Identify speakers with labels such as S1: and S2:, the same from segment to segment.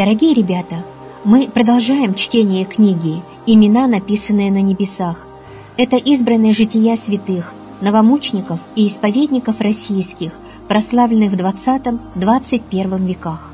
S1: Дорогие ребята, мы продолжаем чтение книги «Имена, написанные на небесах». Это избранные жития святых, новомучеников и исповедников российских, прославленных в 20-21 веках.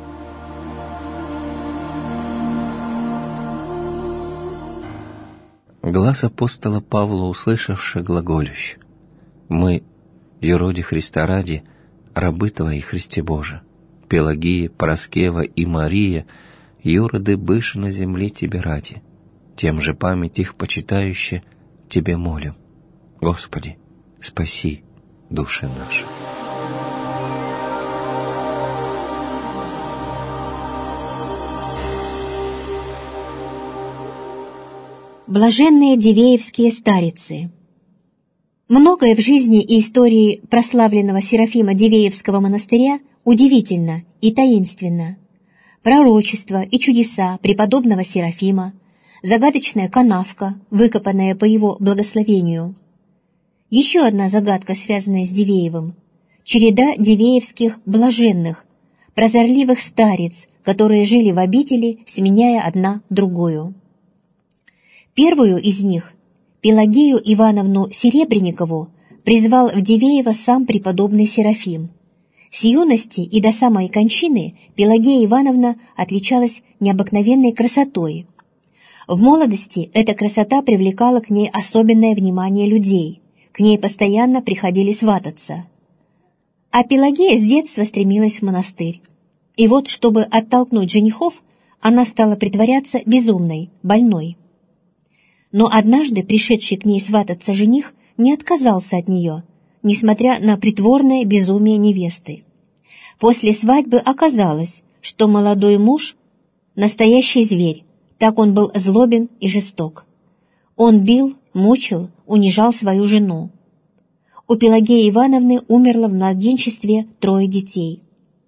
S2: Глас апостола Павла, услышавши, глаголющ: «Мы, юроди Христа ради, рабы Твои, Христе Боже, Пелагия, Параскева и Мария, юроды быши на земле Тебе ради, тем же память их почитающе Тебе молим. Господи, спаси души наши».
S1: Блаженные дивеевские старицы. Многое в жизни и истории прославленного Серафима Дивеевского монастыря удивительно и таинственно. Пророчества и чудеса преподобного Серафима, загадочная канавка, выкопанная по его благословению. Еще одна загадка, связанная с Дивеевым — череда дивеевских блаженных, прозорливых стариц, которые жили в обители, сменяя одна другую. Первую из них, Пелагею Ивановну Серебренникову, призвал в Дивеево сам преподобный Серафим. С юности и до самой кончины Пелагея Ивановна отличалась необыкновенной красотой. В молодости эта красота привлекала к ней особенное внимание людей, к ней постоянно приходили свататься. А Пелагея с детства стремилась в монастырь. И вот, чтобы оттолкнуть женихов, она стала притворяться безумной, больной. Но однажды пришедший к ней свататься жених не отказался от нее, несмотря на притворное безумие невесты. После свадьбы оказалось, что молодой муж — настоящий зверь, так он был злобен и жесток. Он бил, мучил, унижал свою жену. У Пелагеи Ивановны умерло в младенчестве 3 детей.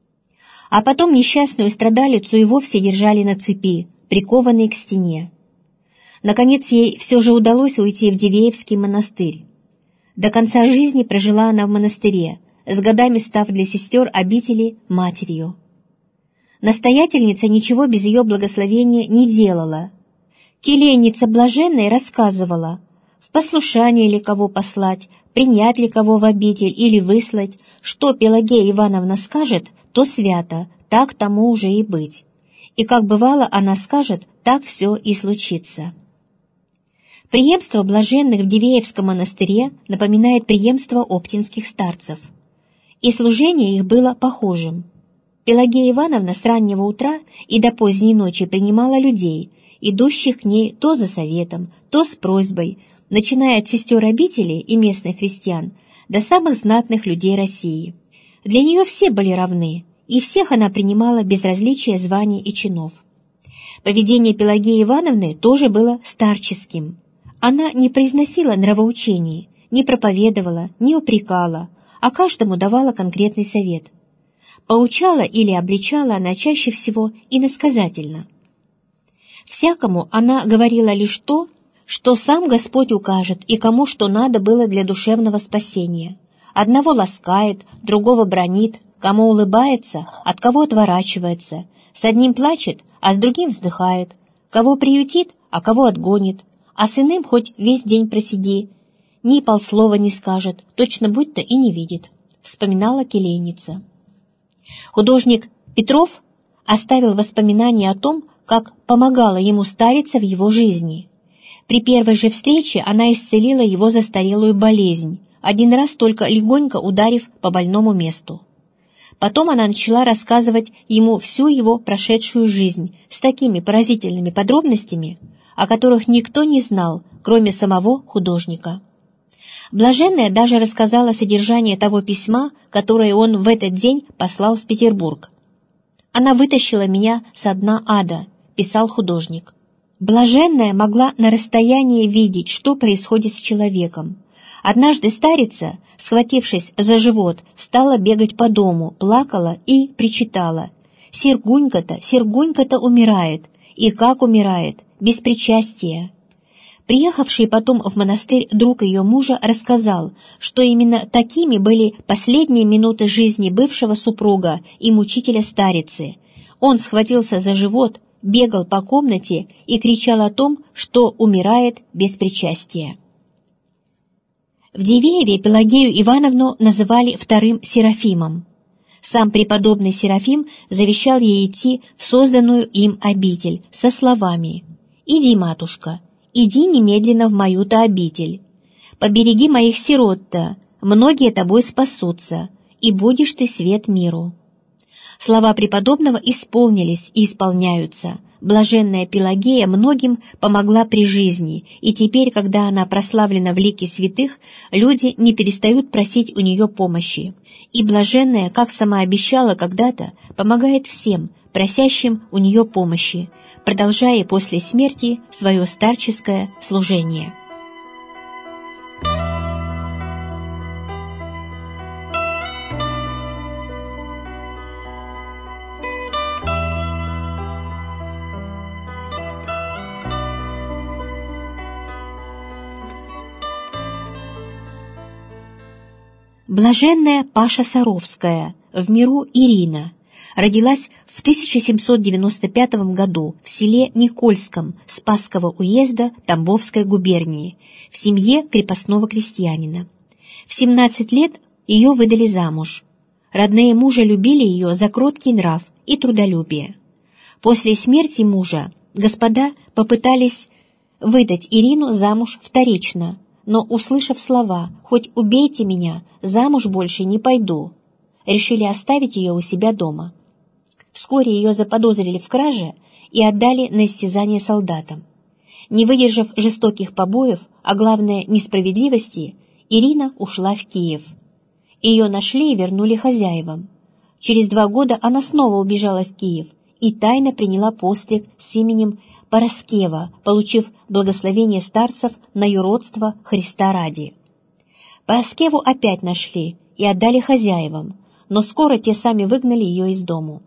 S1: А потом несчастную страдалицу и вовсе держали на цепи, прикованной к стене. Наконец, ей все же удалось уйти в Дивеевский монастырь. До конца жизни прожила она в монастыре, с годами став для сестер обители матерью. Настоятельница ничего без ее благословения не делала. Келейница блаженной рассказывала, в послушание ли кого послать, принять ли кого в обитель или выслать, что Пелагея Ивановна скажет, то свято, так тому уже и быть. И как бывало она скажет, так все и случится. Преемство блаженных в Дивеевском монастыре напоминает преемство оптинских старцев. И служение их было похожим. Пелагея Ивановна с раннего утра и до поздней ночи принимала людей, идущих к ней то за советом, то с просьбой, начиная от сестер обители и местных христиан до самых знатных людей России. Для нее все были равны, и всех она принимала без различия званий и чинов. Поведение Пелагеи Ивановны тоже было старческим. Она не произносила нравоучений, не проповедовала, не упрекала, а каждому давала конкретный совет. Поучала или обличала она чаще всего иносказательно. Всякому она говорила лишь то, что сам Господь укажет и кому что надо было для душевного спасения. Одного ласкает, другого бранит, кому улыбается, от кого отворачивается, с одним плачет, а с другим вздыхает, кого приютит, а кого отгонит, а с иным хоть весь день просиди, ни полслова не скажет, точно будто и не видит, вспоминала келейница. Художник Петров оставил воспоминания о том, как помогала ему старица в его жизни. При первой же встрече она исцелила его застарелую болезнь, один раз только легонько ударив по больному месту. Потом она начала рассказывать ему всю его прошедшую жизнь с такими поразительными подробностями, о которых никто не знал, кроме самого художника. Блаженная даже рассказала содержание того письма, которое он в этот день послал в Петербург. «Она вытащила меня со дна ада», — писал художник. Блаженная могла на расстоянии видеть, что происходит с человеком. Однажды старица, схватившись за живот, стала бегать по дому, плакала и причитала: «Сергунька-то, Сергунька-то умирает, и как умирает, без причастия». Приехавший потом в монастырь друг ее мужа рассказал, что именно такими были последние минуты жизни бывшего супруга и мучителя старицы. Он схватился за живот, бегал по комнате и кричал о том, что умирает без причастия. В Дивееве Пелагею Ивановну называли вторым Серафимом. Сам преподобный Серафим завещал ей идти в созданную им обитель со словами: «Иди, матушка, иди немедленно в мою-то обитель. Побереги моих сирот-то, многие тобой спасутся, и будешь ты свет миру». Слова преподобного исполнились и исполняются. Блаженная Пелагея многим помогла при жизни, и теперь, когда она прославлена в лике святых, люди не перестают просить у нее помощи. И блаженная, как сама обещала когда-то, помогает всем, просящим у нее помощи, продолжая после смерти свое старческое служение. Блаженная Паша Саровская, в миру Ирина, родилась в 1795 году в селе Никольском Спасского уезда Тамбовской губернии в семье крепостного крестьянина. В 17 лет ее выдали замуж. Родные мужа любили ее за кроткий нрав и трудолюбие. После смерти мужа господа попытались выдать Ирину замуж вторично, но, услышав слова «хоть убейте меня, замуж больше не пойду», решили оставить ее у себя дома. Вскоре ее заподозрили в краже и отдали на истязание солдатам. Не выдержав жестоких побоев, а главное несправедливости, Ирина ушла в Киев. Ее нашли и вернули хозяевам. Через 2 года она снова убежала в Киев и тайно приняла постриг с именем Параскева, получив благословение старцев на юродство Христа ради. Параскеву опять нашли и отдали хозяевам, но скоро те сами выгнали ее из дому.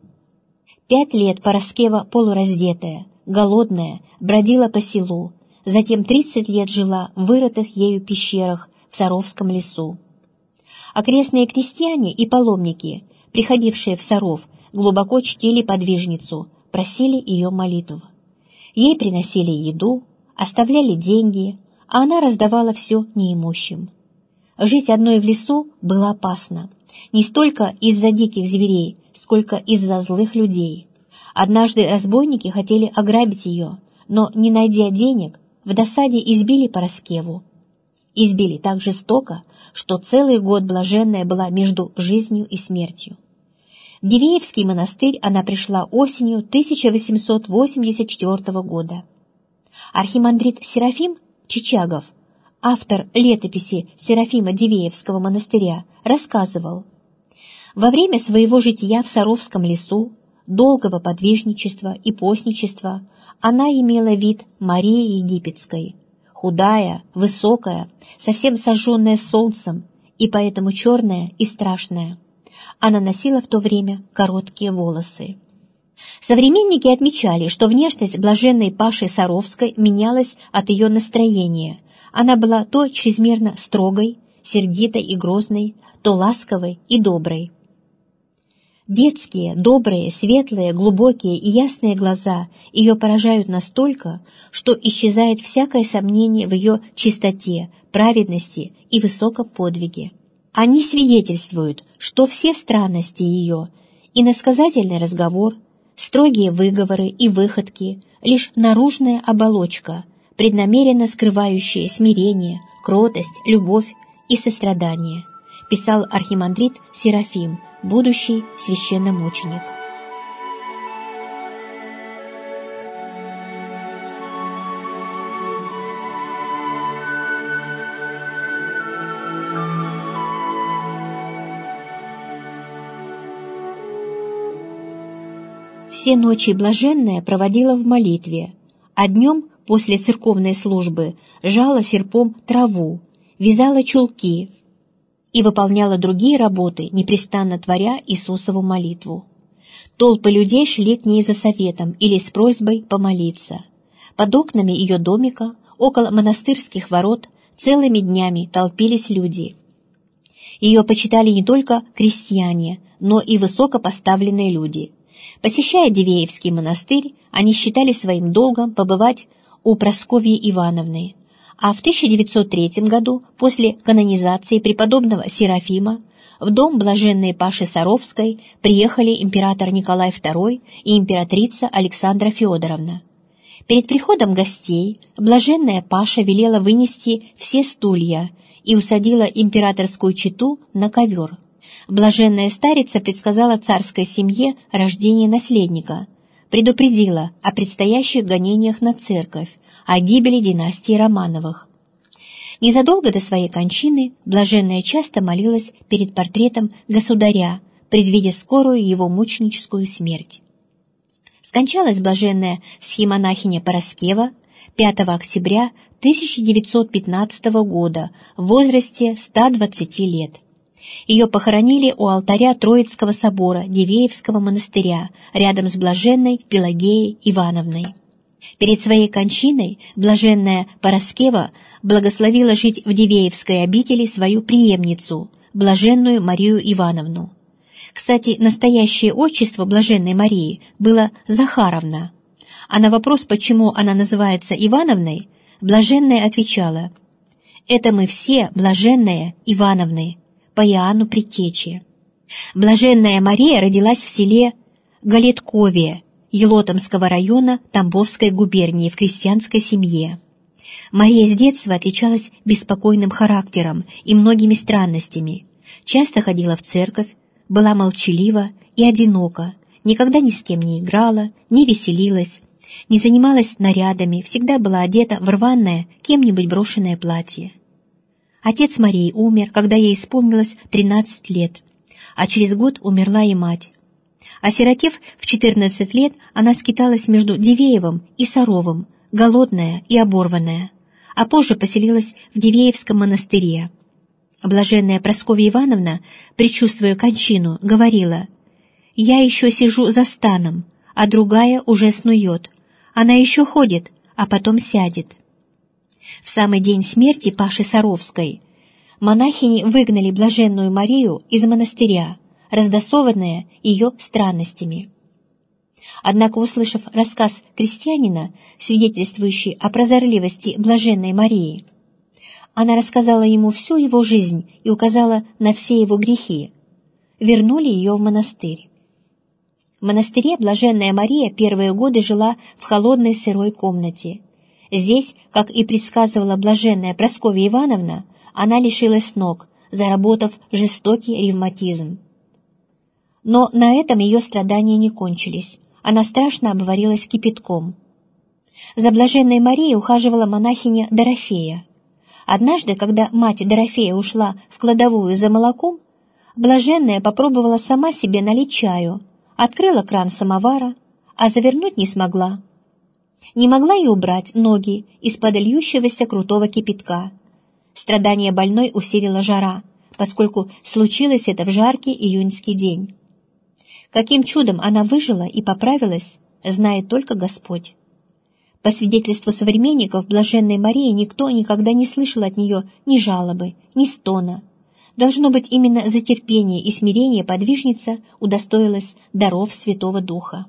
S1: 5 лет Параскева, полураздетая, голодная, бродила по селу, затем 30 лет жила в вырытых ею пещерах в Саровском лесу. Окрестные крестьяне и паломники, приходившие в Саров, глубоко чтили подвижницу, просили ее молитв. Ей приносили еду, оставляли деньги, а она раздавала все неимущим. Жить одной в лесу было опасно, не столько из-за диких зверей, сколько из-за злых людей. Однажды разбойники хотели ограбить ее, но, не найдя денег, в досаде избили Параскеву. Избили так жестоко, что целый год блаженная была между жизнью и смертью. В Дивеевский монастырь она пришла осенью 1884 года. Архимандрит Серафим Чичагов, автор летописи Серафима Дивеевского монастыря, рассказывал: во время своего жития в Саровском лесу, долгого подвижничества и постничества, она имела вид Марии Египетской, худая, высокая, совсем сожженная солнцем и поэтому черная и страшная. Она носила в то время короткие волосы. Современники отмечали, что внешность блаженной Паши Саровской менялась от ее настроения. Она была то чрезмерно строгой, сердитой и грозной, то ласковой и доброй. Детские, добрые, светлые, глубокие и ясные глаза ее поражают настолько, что исчезает всякое сомнение в ее чистоте, праведности и высоком подвиге. Они свидетельствуют, что все странности ее, иносказательный разговор, строгие выговоры и выходки — лишь наружная оболочка, преднамеренно скрывающая смирение, кротость, любовь и сострадание, писал архимандрит Серафим, будущий священномученик. Все ночи блаженная проводила в молитве, а днем после церковной службы жала серпом траву, вязала чулки и выполняла другие работы, непрестанно творя Иисусову молитву. Толпы людей шли к ней за советом или с просьбой помолиться. Под окнами ее домика, около монастырских ворот, целыми днями толпились люди. Ее почитали не только крестьяне, но и высокопоставленные люди. Посещая Дивеевский монастырь, они считали своим долгом побывать у Прасковьи Ивановны, а в 1903 году, после канонизации преподобного Серафима, в дом блаженной Паши Саровской приехали император Николай II и императрица Александра Федоровна. Перед приходом гостей блаженная Паша велела вынести все стулья и усадила императорскую чету на ковер. Блаженная старица предсказала царской семье рождение наследника, предупредила о предстоящих гонениях на церковь, о гибели династии Романовых. Незадолго до своей кончины блаженная часто молилась перед портретом государя, предвидя скорую его мученическую смерть. Скончалась блаженная схимонахиня Пороскева 5 октября 1915 года в возрасте 120 лет. Ее похоронили у алтаря Троицкого собора Дивеевского монастыря рядом с блаженной Пелагеей Ивановной. Перед своей кончиной блаженная Пороскева благословила жить в Дивеевской обители свою преемницу, блаженную Марию Ивановну. Кстати, настоящее отчество блаженной Марии было Захаровна, а на вопрос, почему она называется Ивановной, блаженная отвечала: «Это мы все блаженные Ивановны по Иоанну Предтече». Блаженная Мария родилась в селе Галеткове Елотомского района Тамбовской губернии в крестьянской семье. Мария с детства отличалась беспокойным характером и многими странностями, часто ходила в церковь, была молчалива и одинока, никогда ни с кем не играла, не веселилась, не занималась нарядами, всегда была одета в рваное, кем-нибудь брошенное платье. Отец Марии умер, когда ей исполнилось 13 лет, а через год умерла и мать. Осиротев в 14 лет, она скиталась между Дивеевым и Саровым, голодная и оборванная, а позже поселилась в Дивеевском монастыре. Блаженная Прасковья Ивановна, предчувствуя кончину, говорила: «Я еще сижу за станом, а другая уже снует. Она еще ходит, а потом сядет». В самый день смерти Паши Саровской монахини выгнали блаженную Марию из монастыря, раздосованная ее странностями. Однако, услышав рассказ крестьянина, свидетельствующий о прозорливости блаженной Марии, она рассказала ему всю его жизнь и указала на все его грехи. Вернули ее в монастырь. В монастыре блаженная Мария первые годы жила в холодной сырой комнате. Здесь, как и предсказывала блаженная Прасковья Ивановна, она лишилась ног, заработав жестокий ревматизм. Но на этом ее страдания не кончились. Она страшно обварилась кипятком. За блаженной Марией ухаживала монахиня Дорофея. Однажды, когда мать Дорофея ушла в кладовую за молоком, блаженная попробовала сама себе налить чаю, открыла кран самовара, а завернуть не смогла. Не могла и убрать ноги из-под льющегося крутого кипятка. Страдание больной усилила жара, поскольку случилось это в жаркий июньский день. Каким чудом она выжила и поправилась, знает только Господь. По свидетельству современников блаженной Марии никто никогда не слышал от нее ни жалобы, ни стона. Должно быть, именно за терпение и смирение подвижница удостоилась даров Святого Духа.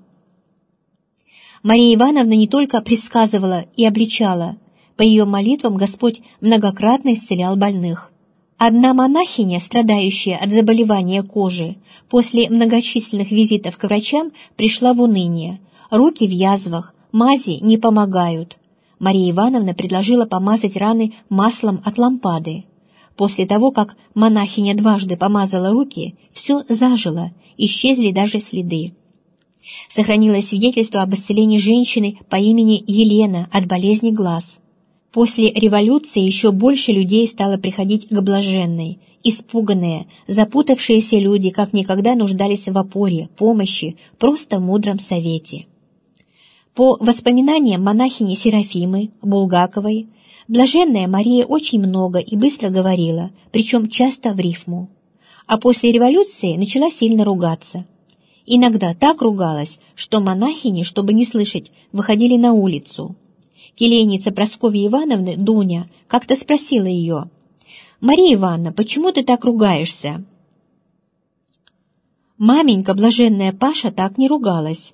S1: Мария Ивановна не только предсказывала и обличала, по ее молитвам Господь многократно исцелял больных. Одна монахиня, страдающая от заболевания кожи, после многочисленных визитов к врачам пришла в уныние. Руки в язвах, мази не помогают. Мария Ивановна предложила помазать раны маслом от лампады. После того, как монахиня дважды помазала руки, все зажило, исчезли даже следы. Сохранилось свидетельство об исцелении женщины по имени Елена от болезни глаз. После революции еще больше людей стало приходить к блаженной. Испуганные, запутавшиеся люди как никогда нуждались в опоре, помощи, просто в мудром совете. По воспоминаниям монахини Серафимы Булгаковой, блаженная Мария очень много и быстро говорила, причем часто в рифму. А после революции начала сильно ругаться. Иногда так ругалась, что монахини, чтобы не слышать, выходили на улицу. Келейница Прасковьи Ивановны, Дуня, как-то спросила ее: «Мария Ивановна, почему ты так ругаешься?» Маменька, блаженная Паша, так не ругалась.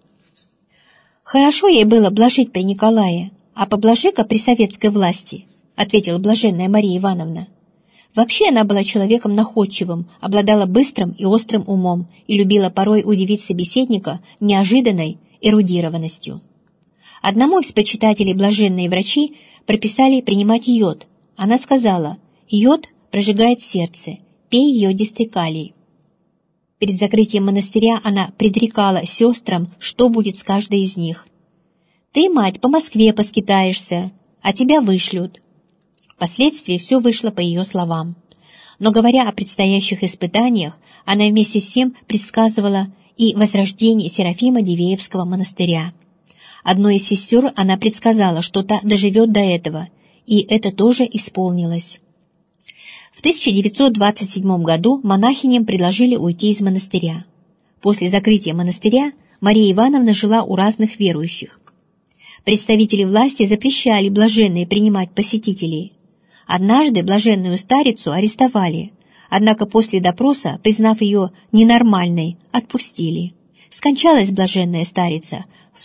S1: «Хорошо ей было блажить при Николае, а поблажи-ка при советской власти», ответила блаженная Мария Ивановна. Вообще она была человеком находчивым, обладала быстрым и острым умом и любила порой удивить собеседника неожиданной эрудированностью. Одному из почитателей блаженные врачи прописали принимать йод. Она сказала: «Йод прожигает сердце, пей йодистый калий». Перед закрытием монастыря она предрекала сестрам, что будет с каждой из них. «Ты, мать, по Москве поскитаешься, а тебя вышлют». Впоследствии все вышло по ее словам. Но, говоря о предстоящих испытаниях, она вместе с тем предсказывала и возрождение Серафима Дивеевского монастыря. Одной из сестер она предсказала, что та доживет до этого, и это тоже исполнилось. В 1927 году монахиням предложили уйти из монастыря. После закрытия монастыря Мария Ивановна жила у разных верующих. Представители власти запрещали блаженной принимать посетителей. Однажды блаженную старицу арестовали, однако после допроса, признав ее ненормальной, отпустили. Скончалась блаженная старица в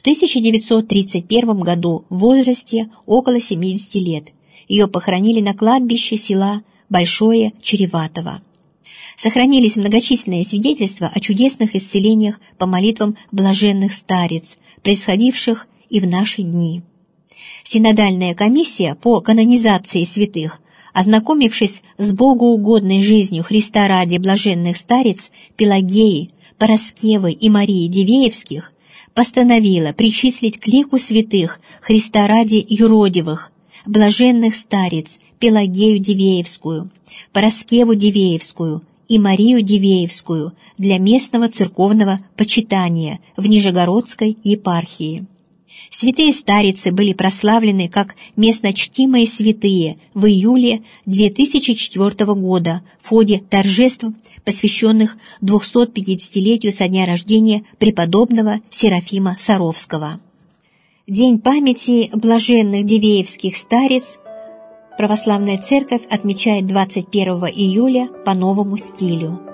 S1: 1931 году в возрасте около 70 лет. Ее похоронили на кладбище села Большое Череватово. Сохранились многочисленные свидетельства о чудесных исцелениях по молитвам блаженных стариц, происходивших и в наши дни. Синодальная комиссия по канонизации святых, ознакомившись с богоугодной жизнью Христа ради блаженных стариц Пелагеи, Параскевы и Марии Дивеевских, постановила причислить к лику святых Христа ради юродивых, блаженных стариц Пелагею Дивеевскую, Параскеву Дивеевскую и Марию Дивеевскую для местного церковного почитания в Нижегородской епархии. Святые старицы были прославлены как местно чтимые святые в июле 2004 года в ходе торжеств, посвященных 250-летию со дня рождения преподобного Серафима Саровского. День памяти блаженных дивеевских стариц Православная Церковь отмечает 21 июля по новому стилю.